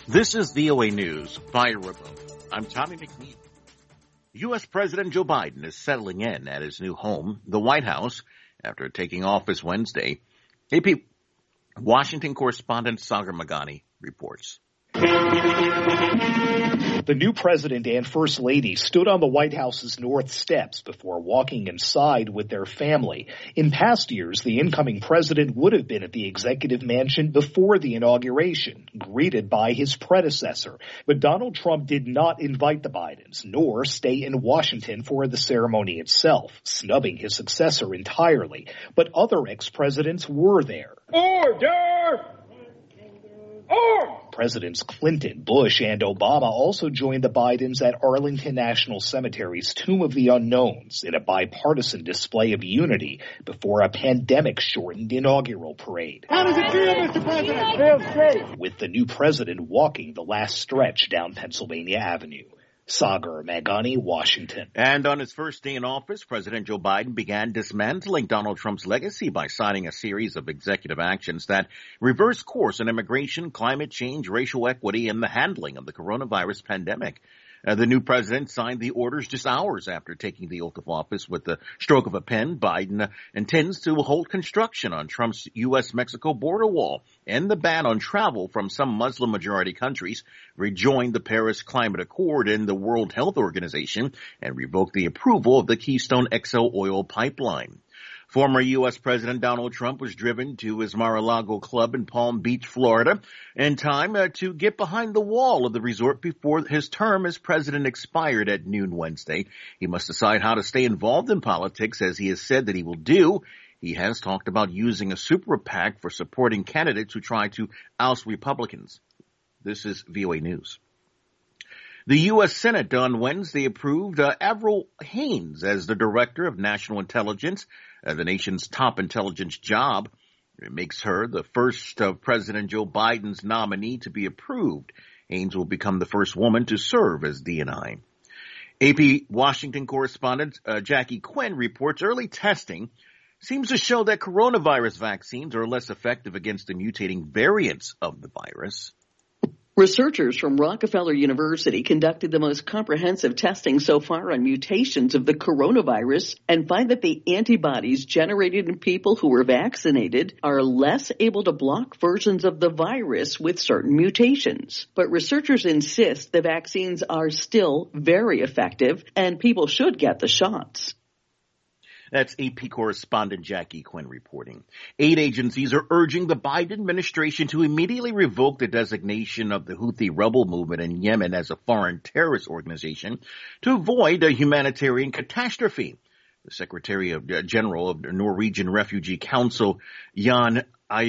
This is VOA News by Remote. I'm Tommy McNeil. U.S. President Joe Biden is settling in at his new home, the White House, after taking office Wednesday. AP Washington correspondent Sagar Meghani reports. The new president and first lady stood on the White House's north steps before walking inside with their family. In past years, the incoming president would have been at the executive mansion before the inauguration, greeted by his predecessor. But Donald Trump did not invite the Bidens, nor stay in Washington for the ceremony itself, snubbing his successor entirely. But other ex-presidents were there. Order! Presidents Clinton, Bush, and Obama also joined the Bidens at Arlington National Cemetery's Tomb of the Unknowns in a bipartisan display of unity before a pandemic-shortened inaugural parade. How does it feel, Mr. President? Feels great. With the new president walking the last stretch down Pennsylvania Avenue. Sagar Meghani, Washington. And on his first day in office, President Joe Biden began dismantling Donald Trump's legacy by signing a series of executive actions that reverse course on immigration, climate change, racial equity, and the handling of the coronavirus pandemic. The new president signed the orders just hours after taking the oath of office. With the stroke of a pen, Biden intends to halt construction on Trump's U.S.-Mexico border wall and the ban on travel from some Muslim-majority countries, rejoin the Paris Climate Accord and the World Health Organization, and revoke the approval of the Keystone XL oil pipeline. Former U.S. President Donald Trump was driven to his Mar-a-Lago club in Palm Beach, Florida, in time to get behind the wall of the resort before his term as president expired at noon Wednesday. He must decide how to stay involved in politics, as he has said that he will do. He has talked about using a super PAC for supporting candidates who try to oust Republicans. This is VOA News. The U.S. Senate on Wednesday approved Avril Haines as the Director of National Intelligence, the nation's top intelligence job. It makes her the first of President Joe Biden's nominee to be approved. Haines will become the first woman to serve as DNI. AP Washington correspondent Jackie Quinn reports early testing seems to show that coronavirus vaccines are less effective against the mutating variants of the virus. Researchers from Rockefeller University conducted the most comprehensive testing so far on mutations of the coronavirus and find that the antibodies generated in people who were vaccinated are less able to block versions of the virus with certain mutations. But researchers insist the vaccines are still very effective and people should get the shots. That's AP correspondent Jackie Quinn reporting. Aid agencies are urging the Biden administration to immediately revoke the designation of the Houthi rebel movement in Yemen as a foreign terrorist organization to avoid a humanitarian catastrophe. The Secretary General of the Norwegian Refugee Council, Jan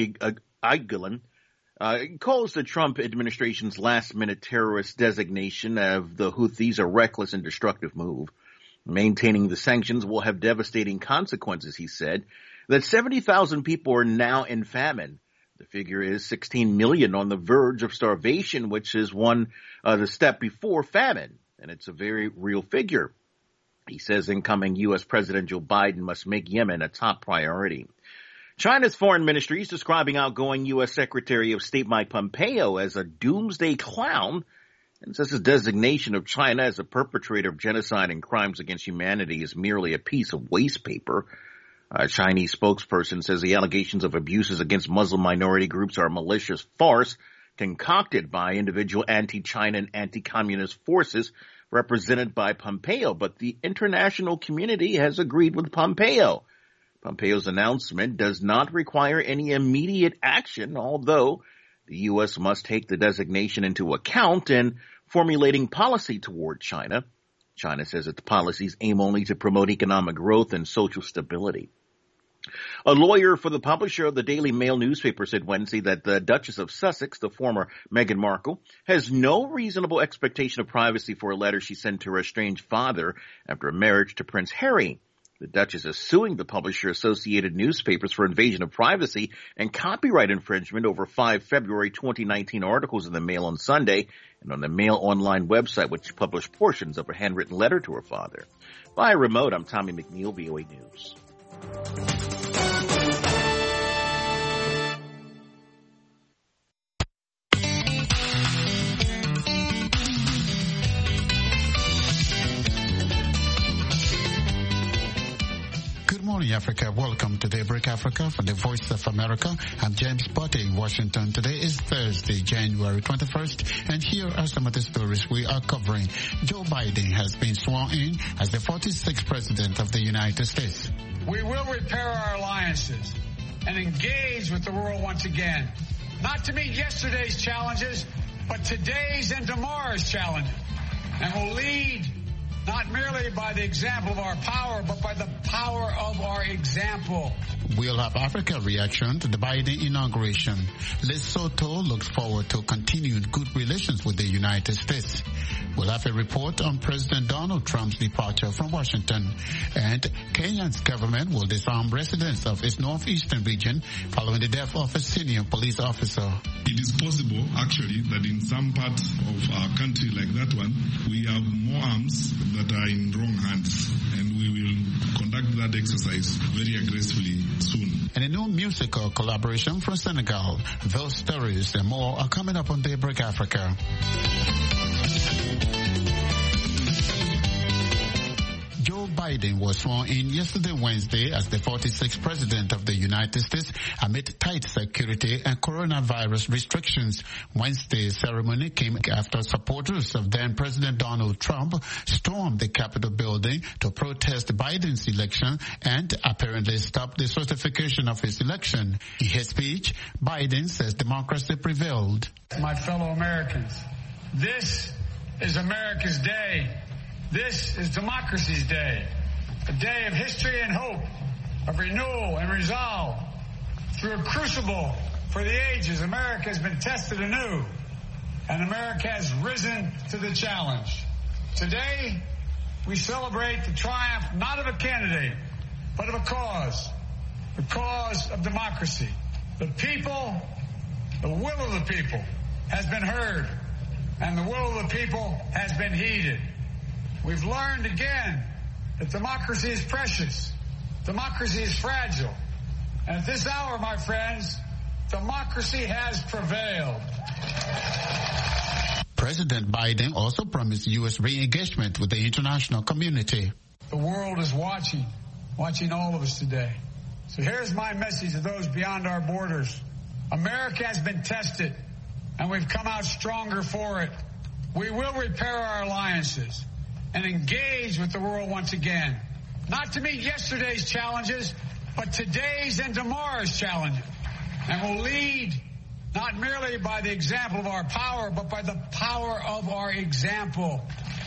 Egeland, calls the Trump administration's last-minute terrorist designation of the Houthis a reckless and destructive move. Maintaining the sanctions will have devastating consequences, he said. That 70,000 people are now in famine. The figure is 16 million on the verge of starvation, which is the step before famine. And it's a very real figure. He says incoming U.S. President Joe Biden must make Yemen a top priority. China's foreign ministry is describing outgoing U.S. Secretary of State Mike Pompeo as a doomsday clown, and says his designation of China as a perpetrator of genocide and crimes against humanity is merely a piece of waste paper. A Chinese spokesperson says the allegations of abuses against Muslim minority groups are a malicious farce concocted by individual anti-China and anti-communist forces represented by Pompeo. But the international community has agreed with Pompeo. Pompeo's announcement does not require any immediate action, although the U.S. must take the designation into account in formulating policy toward China. China says its policies aim only to promote economic growth and social stability. A lawyer for the publisher of the Daily Mail newspaper said Wednesday that the Duchess of Sussex, the former Meghan Markle, has no reasonable expectation of privacy for a letter she sent to her estranged father after a marriage to Prince Harry. The Duchess is suing the publisher Associated Newspapers for invasion of privacy and copyright infringement over 5 February 2019 articles in the Mail on Sunday and on the Mail online website, which published portions of a handwritten letter to her father. Via remote, I'm Tommy McNeil, VOA News. morning, Africa. Welcome to Daybreak Africa from the Voice of America. I'm James Botte in Washington. Today is Thursday, January 21st, and here are some of the stories we are covering. Joe Biden has been sworn in as the 46th President of the United States. We will repair our alliances and engage with the world once again, not to meet yesterday's challenges, but today's and tomorrow's challenges, and will lead not merely by the example of our power, but by the power of our example. We'll have Africa reaction to the Biden inauguration. Lesotho looks forward to continued good relations with the United States. We'll have a report on President Donald Trump's departure from Washington. And Kenya's government will disarm residents of its northeastern region following the death of a senior police officer. It is possible, actually, that in some parts of our country like that one, we have more arms that are in wrong hands, and we will conduct that exercise very aggressively soon. And a new musical collaboration from Senegal. Those stories and more are coming up on Daybreak Africa. Joe Biden was sworn in yesterday Wednesday as the 46th President of the United States amid tight security and coronavirus restrictions. Wednesday's ceremony came after supporters of then President Donald Trump stormed the Capitol building to protest Biden's election and apparently stop the certification of his election. In his speech, Biden says democracy prevailed. My fellow Americans, this is America's day. This is democracy's day, a day of history and hope, of renewal and resolve. Through a crucible for the ages, America has been tested anew, and America has risen to the challenge. Today, we celebrate the triumph not of a candidate, but of a cause, the cause of democracy. The people, the will of the people has been heard, and the will of the people has been heeded. We've learned again that democracy is precious. Democracy is fragile. And at this hour, my friends, democracy has prevailed. President Biden also promised U.S. re-engagement with the international community. The world is watching all of us today. So here's my message to those beyond our borders. America has been tested, and we've come out stronger for it. We will repair our alliances and engage with the world once again, not to meet yesterday's challenges, but today's and tomorrow's challenges, and will lead not merely by the example of our power, but by the power of our example.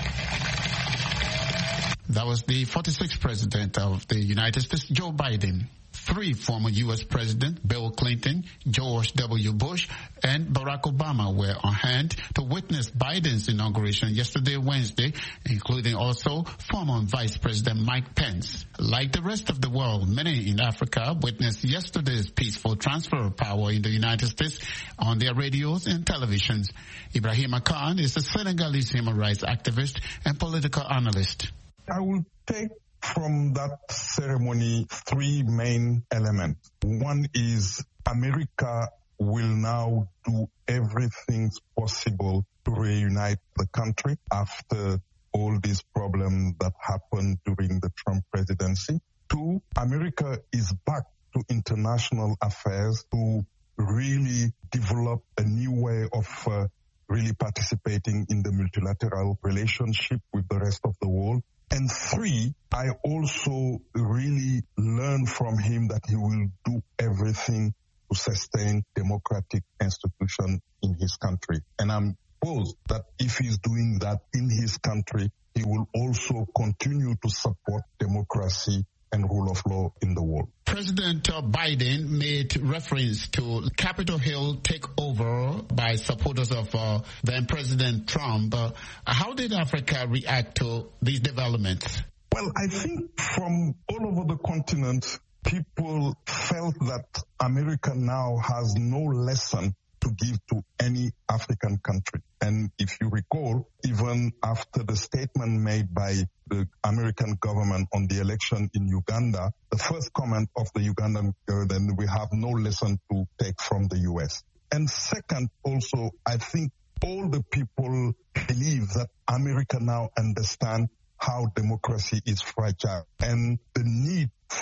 That was the 46th President of the United States, Joe Biden. 3 former U.S. presidents, Bill Clinton, George W. Bush, and Barack Obama were on hand to witness Biden's inauguration yesterday, Wednesday, including also former Vice President Mike Pence. Like the rest of the world, many in Africa witnessed yesterday's peaceful transfer of power in the United States on their radios and televisions. Ibrahima Khan is a Senegalese human rights activist and political analyst. I will take from that ceremony 3 main elements. One is America will now do everything possible to reunite the country after all these problems that happened during the Trump presidency. 2, America is back to international affairs to really develop a new way of really participating in the multilateral relationship with the rest of the world. And 3, I also really learned from him that he will do everything to sustain democratic institutions in his country. And I'm posed that if he's doing that in his country, he will also continue to support democracy and rule of law in the world. President Biden made reference to Capitol Hill takeover by supporters of then President Trump. How did Africa react to these developments? Well, I think from all over the continent, people felt that America now has no lesson to give to any African country. And if you recall, even after the statement made by the American government on the election in Uganda, the first comment of the Ugandan government, we have no lesson to take from the U.S. And second, also, I think all the people believe that America now understands how democracy is fragile and the need for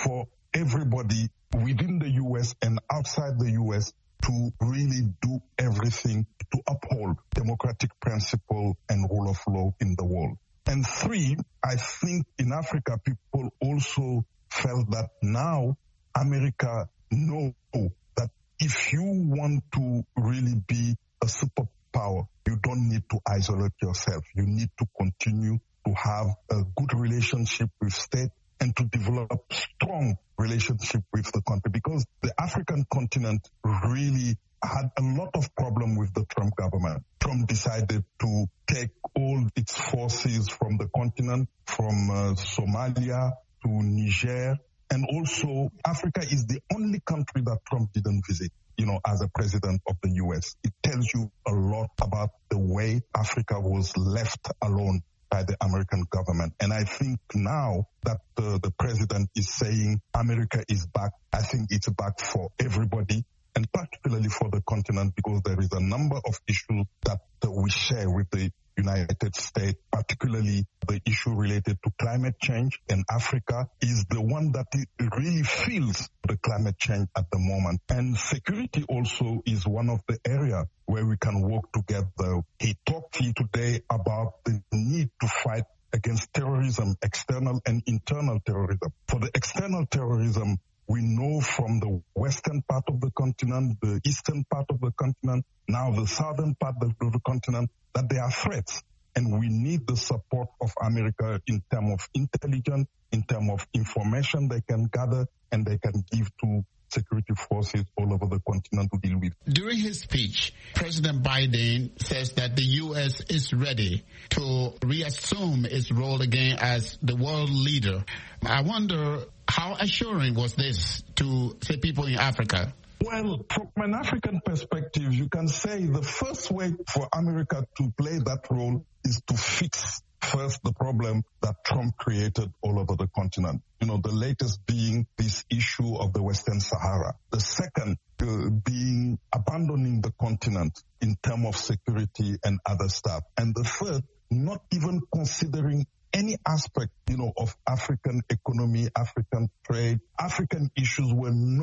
everybody within the U.S. and outside the U.S. to really do everything to uphold democratic principle and rule of law in the world. And three, I think in Africa, people also felt that now America knows that if you want to really be a superpower, you don't need to isolate yourself. You need to continue to have a good relationship with state and to develop strong relationship with the country, because the African continent really had a lot of problem with the Trump government. Trump decided to take all its forces from the continent, from Somalia to Niger. And also, Africa is the only country that Trump didn't visit, as a president of the U.S. It tells you a lot about the way Africa was left alone by the American government. And I think now that the president is saying America is back, I think it's back for everybody, and particularly for the continent, because there is a number of issues that we share with the United States, particularly the issue related to climate change. And Africa is the one that really feels the climate change at the moment. And security also is one of the areas where we can work together. He talked here today about the need to fight against terrorism, external and internal terrorism. For the external terrorism, we know from the western part of the continent, the eastern part of the continent, now the southern part of the continent, that there are threats. And we need the support of America in terms of intelligence, in terms of information they can gather and they can give to security forces all over the continent to deal with. During his speech, President Biden says that the U.S. is ready to reassume its role again as the world leader. I wonder, how assuring was this to, say, people in Africa? Well, from an African perspective, you can say the first way for America to play that role is to fix first the problem that Trump created all over the continent. The latest being this issue of the Western Sahara. The second being abandoning the continent in terms of security and other stuff. And the third, not even considering any aspect, of African economy, African trade, African issues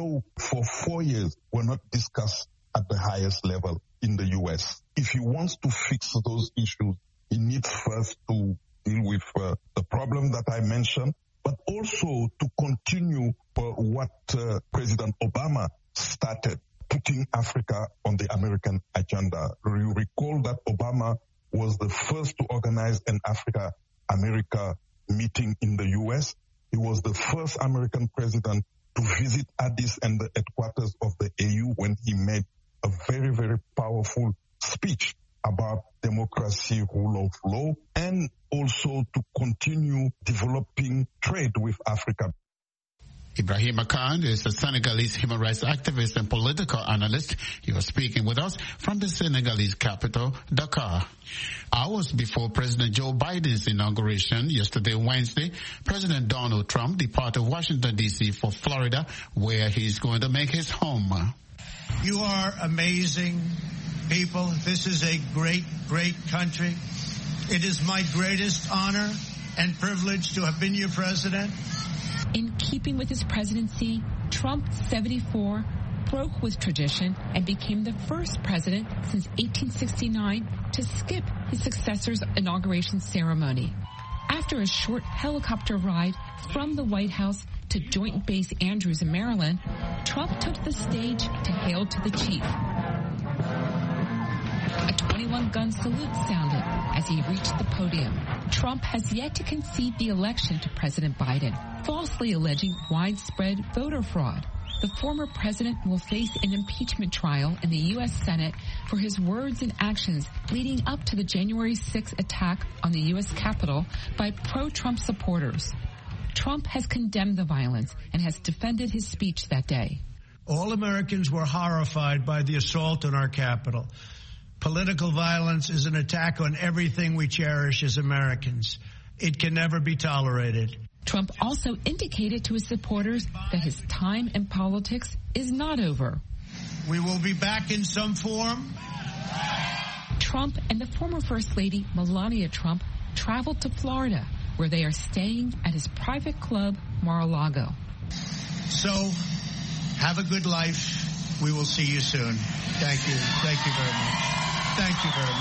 for 4 years were not discussed at the highest level in the U.S. If he wants to fix those issues, he needs first to deal with the problem that I mentioned, but also to continue what President Obama started, putting Africa on the American agenda. You recall that Obama was the first to organize an Africa-America meeting in the U.S. He was the first American president to visit Addis and the headquarters of the AU when he made a very, very powerful speech about democracy, rule of law, and also to continue developing trade with Africa. Ibrahima Khan is a Senegalese human rights activist and political analyst. He was speaking with us from the Senegalese capital, Dakar. Hours before President Joe Biden's inauguration yesterday, Wednesday, President Donald Trump departed Washington, D.C. for Florida, where he's going to make his home. You are amazing people. This is a great, great country. It is my greatest honor and privilege to have been your president. In keeping with his presidency, Trump, 74, broke with tradition and became the first president since 1869 to skip his successor's inauguration ceremony. After a short helicopter ride from the White House to Joint Base Andrews in Maryland, Trump took the stage to hail to the chief. A 21-gun salute sounded as he reached the podium. Trump has yet to concede the election to President Biden, falsely alleging widespread voter fraud. The former president will face an impeachment trial in the U.S. Senate for his words and actions leading up to the January 6th attack on the U.S. Capitol by pro-Trump supporters. Trump has condemned the violence and has defended his speech that day. All Americans were horrified by the assault on our Capitol. Political violence is an attack on everything we cherish as Americans. It can never be tolerated. Trump also indicated to his supporters that his time in politics is not over. We will be back in some form. Trump and the former First Lady, Melania Trump, traveled to Florida, where they are staying at his private club, Mar-a-Lago. So, have a good life. We will see you soon. Thank you. Thank you very much. Thank you very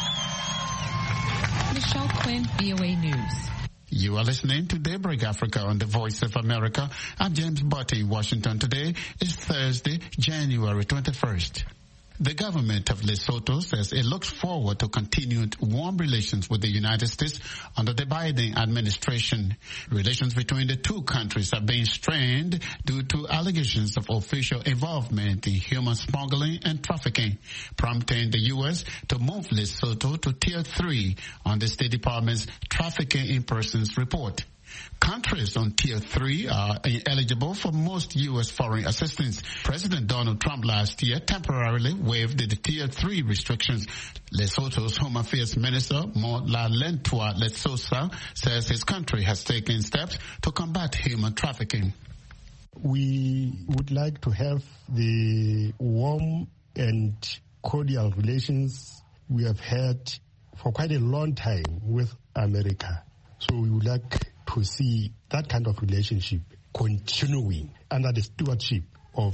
much. Michelle Quinn, VOA News. You are listening to Daybreak Africa on the Voice of America. I'm James Butty, Washington. Today is Thursday, January 21st. The government of Lesotho says it looks forward to continued warm relations with the United States under the Biden administration. Relations between the two countries have been strained due to allegations of official involvement in human smuggling and trafficking, prompting the U.S. to move Lesotho to Tier 3 on the State Department's Trafficking in Persons report. Countries on Tier 3 are ineligible for most U.S. foreign assistance. President Donald Trump last year temporarily waived the Tier 3 restrictions. Lesotho's Home Affairs Minister, Molalentwa Lesosa, says his country has taken steps to combat human trafficking. We would like to have the warm and cordial relations we have had for quite a long time with America. So we would like to see that kind of relationship continuing under the stewardship of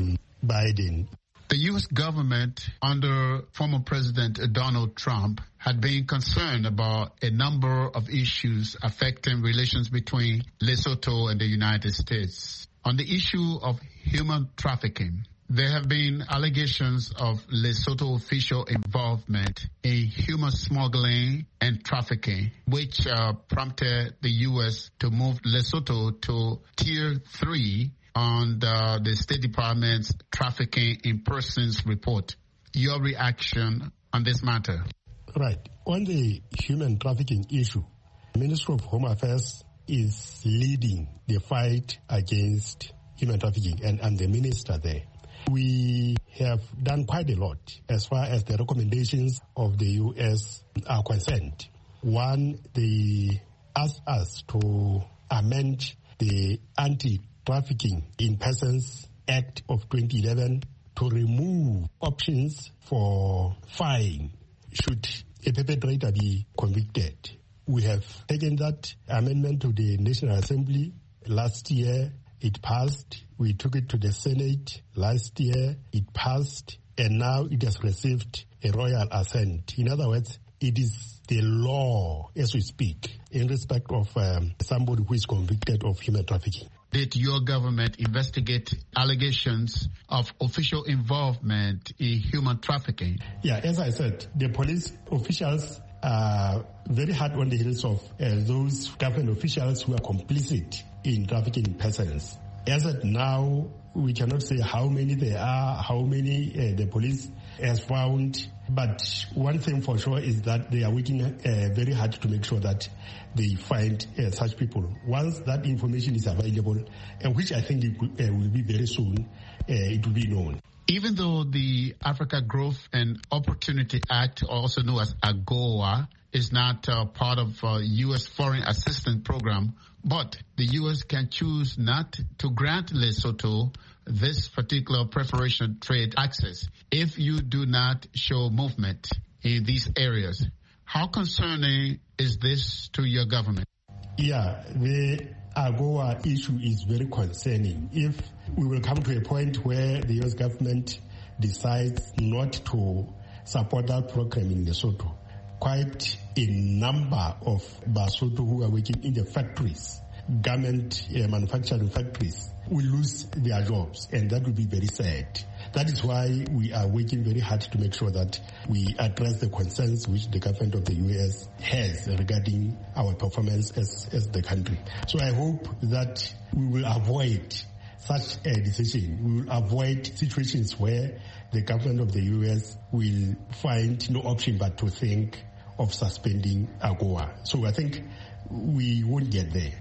Biden. The U.S. government under former President Donald Trump had been concerned about a number of issues affecting relations between Lesotho and the United States. On the issue of human trafficking, there have been allegations of Lesotho official involvement in human smuggling and trafficking, which prompted the U.S. to move Lesotho to Tier 3 on the State Department's Trafficking in Persons report. Your reaction on this matter? Right. On the human trafficking issue, the Minister of Home Affairs is leading the fight against human trafficking, and I'm the minister there. We have done quite a lot as far as the recommendations of the U.S. are concerned. One, they asked us to amend the Anti-Trafficking in Persons Act of 2011 to remove options for fine should a perpetrator be convicted. We have taken that amendment to the National Assembly last year. It passed. We took it to the Senate last year. It passed. And now it has received a royal assent. In other words, it is the law as we speak in respect of somebody who is convicted of human trafficking. Did your government investigate allegations of official involvement in human trafficking? Yeah, as I said, the police officials are very hard on the heels of those government officials who are complicit in trafficking persons. As of now, we cannot say how many there are, how many the police has found, but one thing for sure is that they are working very hard to make sure that they find such people. Once that information is available, which I think it will be very soon, it will be known. Even though the Africa Growth and Opportunity Act, also known as AGOA, is not part of U.S. foreign assistance program, but the U.S. can choose not to grant Lesotho this particular preferential trade access if you do not show movement in these areas. How concerning is this to your government? Yeah, the AGOA issue is very concerning. If we will come to a point where the U.S. government decides not to support that program in Lesotho, quite a number of Basotho who are working in the factories, garment manufacturing factories, will lose their jobs, and that will be very sad. That is why we are working very hard to make sure that we address the concerns which the government of the U.S. has regarding our performance as the country. So I hope that we will avoid such a decision. We will avoid situations where the government of the U.S. will find no option but to think of suspending AGOA. So I think we won't get there.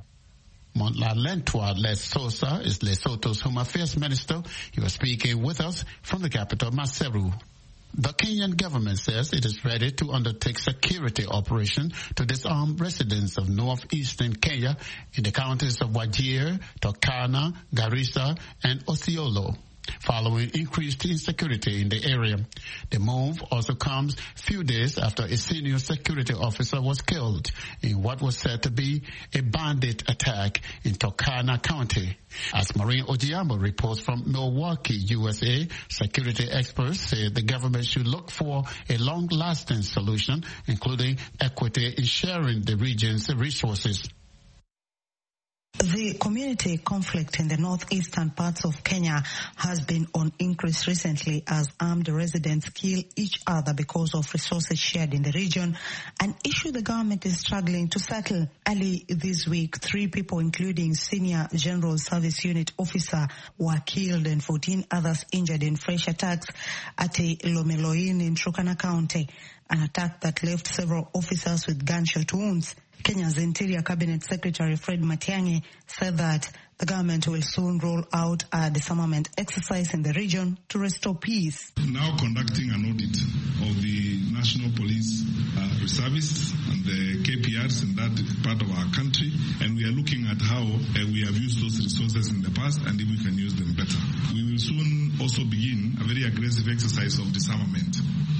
Molalentwa Lesosa is Lesotho's Home Affairs Minister. He was speaking with us from the capital, Maseru. The Kenyan government says it is ready to undertake security operation to disarm residents of northeastern Kenya in the counties of Wajir, Turkana, Garissa, and Isiolo. following increased insecurity in the area. The move also comes few days after a senior security officer was killed in what was said to be a bandit attack in Turkana County. As Maureen Ojiambo reports from Milwaukee, USA, security experts say the government should look for a long-lasting solution, including equity in sharing the region's resources. The community conflict in the northeastern parts of Kenya has been on increase recently as armed residents kill each other because of resources shared in the region, an issue the government is struggling to settle. Early this week, 3 people, including Senior General Service Unit officer, were killed and 14 others injured in fresh attacks at a Lomeloin in Turkana County, an attack that left several officers with gunshot wounds. Kenya's Interior Cabinet Secretary Fred Matiang'i said that the government will soon roll out a disarmament exercise in the region to restore peace. Now conducting an audit of the National Police Service and the KPRs in that part of our country, and we are looking at how we have used those resources in the past and if we can use them better. We will soon also begin a very aggressive exercise of disarmament.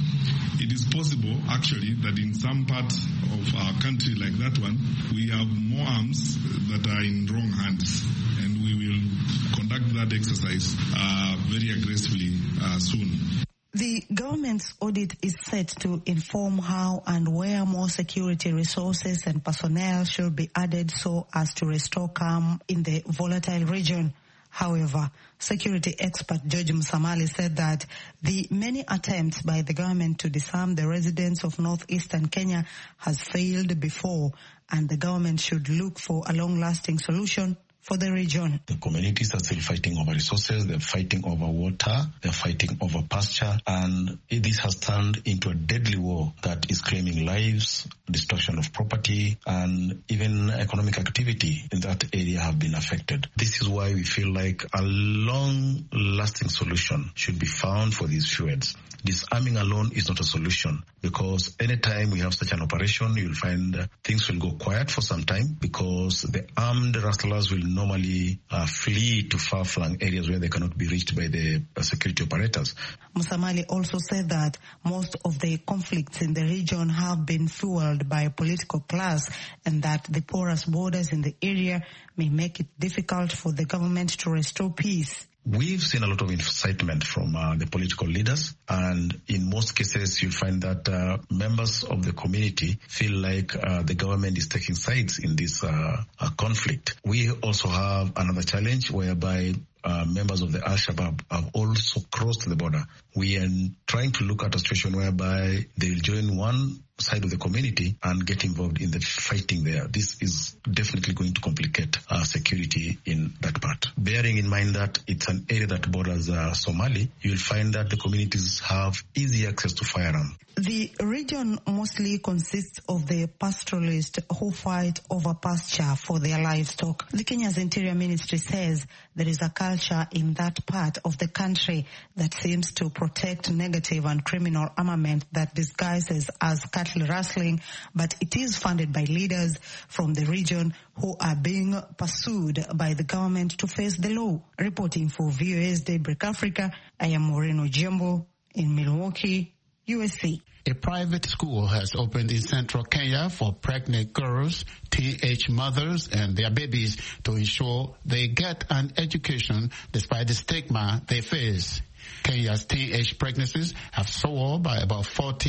It is possible, actually, that in some parts of our country like that one, we have more arms that are in wrong hands, and we will conduct that exercise very aggressively soon. The government's audit is set to inform how and where more security resources and personnel should be added so as to restore calm in the volatile region. However, security expert George Musamali said that the many attempts by the government to disarm the residents of northeastern Kenya has failed before, and the government should look for a long-lasting solution for the region. The communities are still fighting over resources, they're fighting over water, they're fighting over pasture, and this has turned into a deadly war that is claiming lives, destruction of property, and even economic activity in that area have been affected. This is why we feel like a long-lasting solution should be found for these feuds. Disarming alone is not a solution, because anytime we have such an operation, you'll find things will go quiet for some time, because the armed rustlers will normally flee to far-flung areas where they cannot be reached by the security operators. Musamali also said that most of the conflicts in the region have been fueled by a political class, and that the porous borders in the area may make it difficult for the government to restore peace. We've seen a lot of incitement from the political leaders, and in most cases you find that members of the community feel like the government is taking sides in this conflict. We also have another challenge whereby members of the Al-Shabaab have also crossed the border. We are trying to look at a situation whereby they'll join one side of the community and get involved in the fighting there. This is definitely going to complicate security in that part. Bearing in mind that it's an area that borders Somali, you'll find that the communities have easy access to firearms. The region mostly consists of the pastoralists who fight over pasture for their livestock. The Kenya's Interior Ministry says there is a culture in that part of the country that seems to protect negative and criminal armament that disguises as cattle rustling, but it is funded by leaders from the region who are being pursued by the government to face the law. Reporting for VOA's Daybreak Africa, I am Maureen Ojiambo in Milwaukee, USA. A private school has opened in central Kenya for pregnant girls, teenage mothers, and their babies to ensure they get an education despite the stigma they face. Kenya's teenage pregnancies have soared by about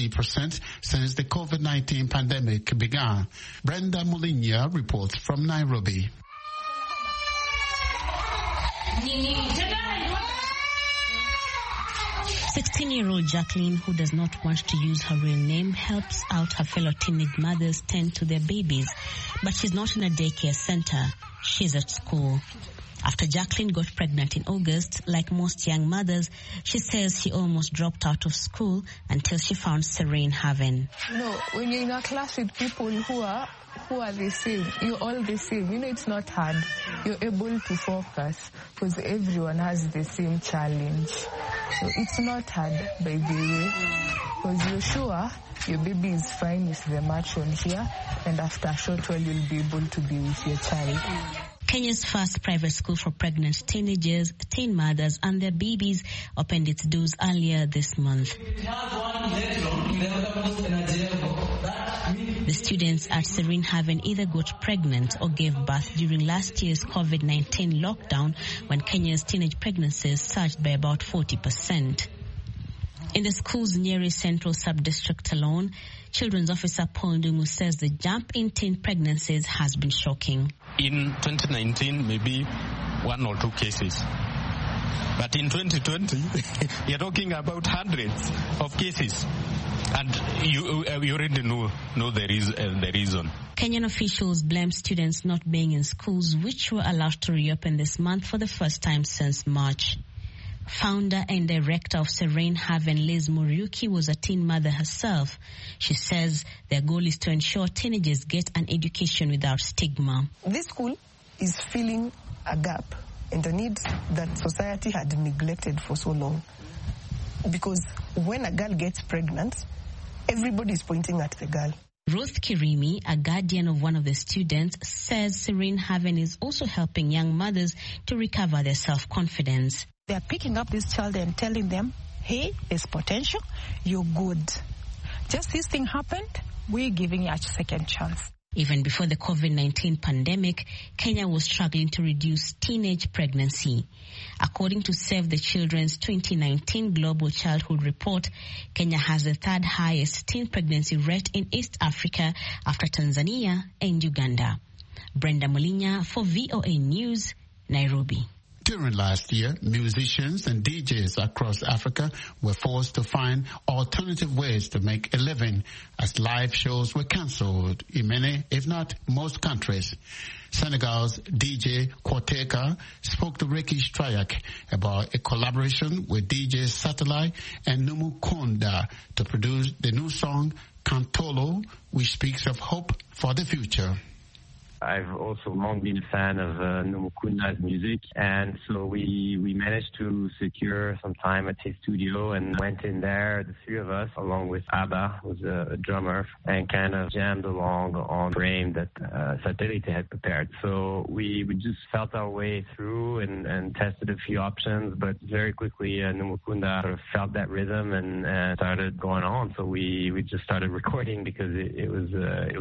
40% since the COVID-19 pandemic began. Brenda Mulinya reports from Nairobi. 16-year-old Jacqueline, who does not want to use her real name, helps out her fellow teenage mothers tend to their babies. But she's not in a daycare center. She's at school. After Jacqueline got pregnant in August, like most young mothers, she says she almost dropped out of school until she found serene haven. No, when you're in a class with people who are the same, you're all the same, it's not hard. You're able to focus because everyone has the same challenge. So it's not hard, by the way, because you're sure your baby is fine with the match on here, and after a short while you'll be able to be with your child. Kenya's first private school for pregnant teenagers, teen mothers and their babies opened its doors earlier this month. The students at Serene Haven either got pregnant or gave birth during last year's COVID-19 lockdown when Kenya's teenage pregnancies surged by about 40%. In the school's Nyeri Central Sub-District alone, Children's Officer Paul Ndungu says the jump in teen pregnancies has been shocking. In 2019, maybe 1 or 2 cases. But in 2020, you're talking about hundreds of cases. And you already know the reason. Kenyan officials blame students not being in schools, which were allowed to reopen this month for the first time since March. Founder and director of Serene Haven, Liz Muriuki, was a teen mother herself. She says their goal is to ensure teenagers get an education without stigma. This school is filling a gap in the needs that society had neglected for so long. Because when a girl gets pregnant, everybody is pointing at the girl. Ruth Kirimi, a guardian of one of the students, says Serene Haven is also helping young mothers to recover their self-confidence. They are picking up this child and telling them, hey, there's potential, you're good. Just this thing happened, we're giving you a second chance. Even before the COVID-19 pandemic, Kenya was struggling to reduce teenage pregnancy. According to Save the Children's 2019 Global Childhood Report, Kenya has the third highest teen pregnancy rate in East Africa after Tanzania and Uganda. Brenda Mulinya for VOA News, Nairobi. During last year, musicians and DJs across Africa were forced to find alternative ways to make a living as live shows were cancelled in many, if not most countries. Senegal's DJ Quarteca spoke to Ricky Strayak about a collaboration with DJ Satellite and Numukunda to produce the new song Cantolo, which speaks of hope for the future. I've also long been a fan of Numukunda's music, and so we managed to secure some time at his studio and went in there, the three of us, along with Abba, who's a drummer, and kind of jammed along on frame that Satellite had prepared. So we just felt our way through and tested a few options, but very quickly Numukunda sort of felt that rhythm and started going on. So we just started recording because it was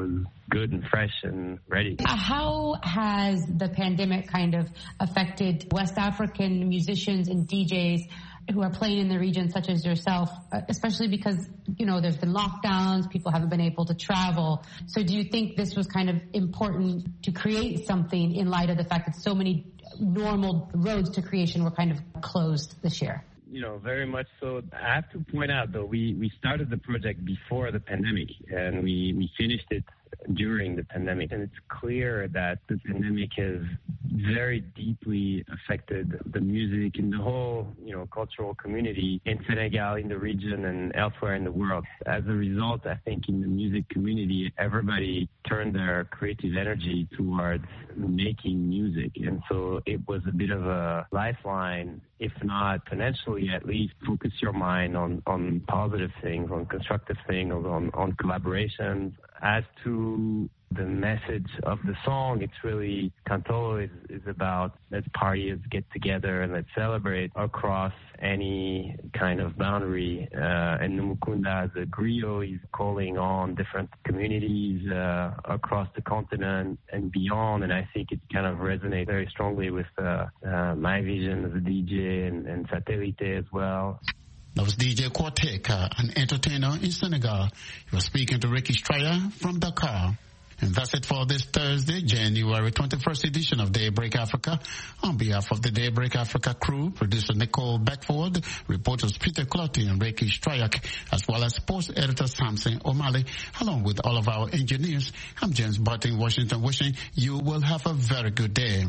good and fresh and ready. How has the pandemic kind of affected West African musicians and DJs who are playing in the region, such as yourself, especially because, you know, there's been lockdowns, people haven't been able to travel. So do you think this was kind of important to create something in light of the fact that so many normal roads to creation were kind of closed this year? You know, very much so. I have to point out, though, we started the project before the pandemic, and we finished it during the pandemic. And it's clear that the pandemic has very deeply affected the music and the whole, you know, cultural community in Senegal, in the region, and elsewhere in the world. As a result, I think in the music community, everybody turned their creative energy towards making music. And so it was a bit of a lifeline, if not potentially, at least focus your mind on positive things, on constructive things, on collaborations. As to the message of the song, it's really, Cantolo is about let's party, let's get together, and let's celebrate across any kind of boundary. And Numukunda, as a griot, he's calling on different communities across the continent and beyond, and I think it kind of resonates very strongly with my vision as a DJ and Satellite as well. That was DJ Quarteca, an entertainer in Senegal. He was speaking to Ricky Stryer from Dakar. And that's it for this Thursday, January 21st edition of Daybreak Africa. On behalf of the Daybreak Africa crew, producer Nicole Beckford, reporters Peter Clotty and Ricky Stryak, as well as sports editor Samson O'Malley, along with all of our engineers, I'm James Barton, Washington, wishing you will have a very good day.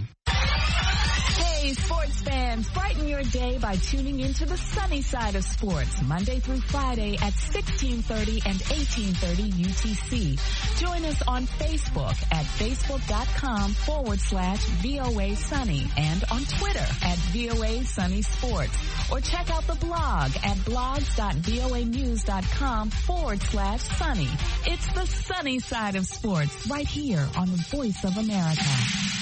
Hey, sports fans, brighten your day by tuning into the sunny side of sports, Monday through Friday at 16:30 and 18:30 UTC. Join us on Facebook at facebook.com/VOA Sunny and on Twitter at VOA Sunny Sports. Or check out the blog at blogs.voanews.com/sunny. It's the sunny side of sports right here on the Voice of America.